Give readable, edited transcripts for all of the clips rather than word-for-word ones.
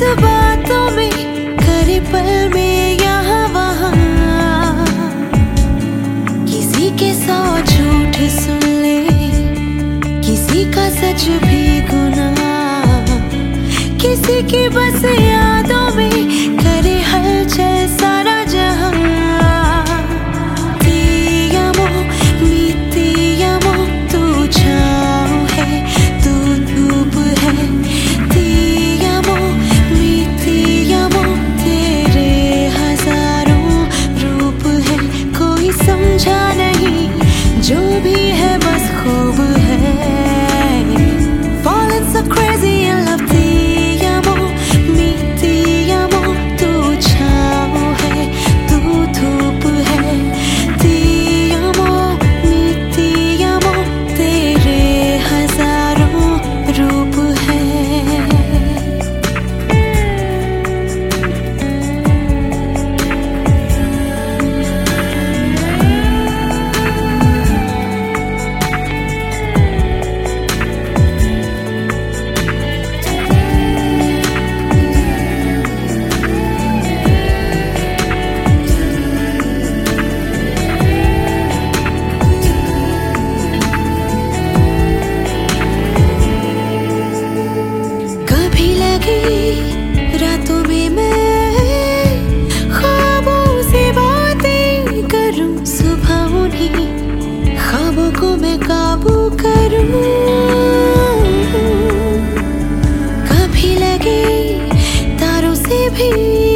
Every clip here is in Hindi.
बातों में करे पल में यहाँ वहाँ, किसी के 100 झूठ सुन ले, किसी का सच भी गुनाह, किसी की बस यादों में करे हलचल सारा जहां। समझा नहीं जो भी है बस खूब है। Falling so crazy in love, te amo, mi te amo, तू छाँव है तू धूप है, te amo, mi te amo, तेरे हजारों रूप है। रातों में मैं ख्वाबों से बातें करूं, सुबह उन्हीं ख्वाबों को मैं काबू करूं। कभी लगे तारों से भी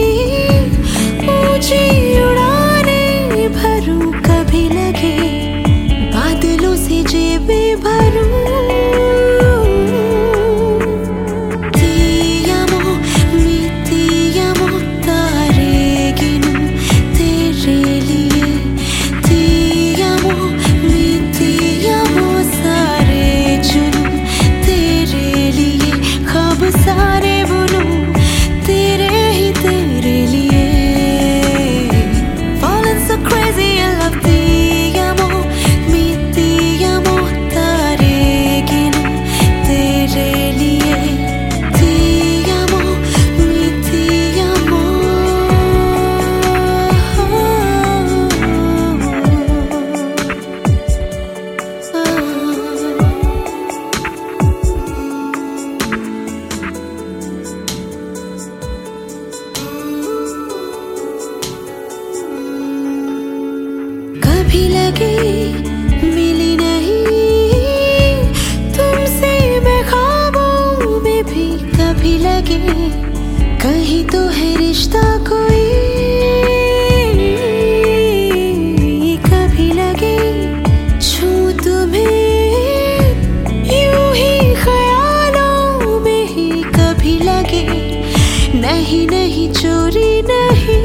ऊंची उड़ानें भरूं, कभी लगे बादलों से जेबें भरूं। सारे बुनूं तेरे ही तेरे लिए। Falling so crazy in love, te amo, mi te amo, तारे गिनूं तेरे लिए, te amo, mi te amo। कभी लगे मिली नहीं तुमसे मैं ख्वाबों में भी, कभी लगे कहीं तो है रिश्ता कोई, कभी लगे छूं तुम्हें यूं ही ख्यालों में ही, कभी लगे नहीं नहीं चोरी नहीं।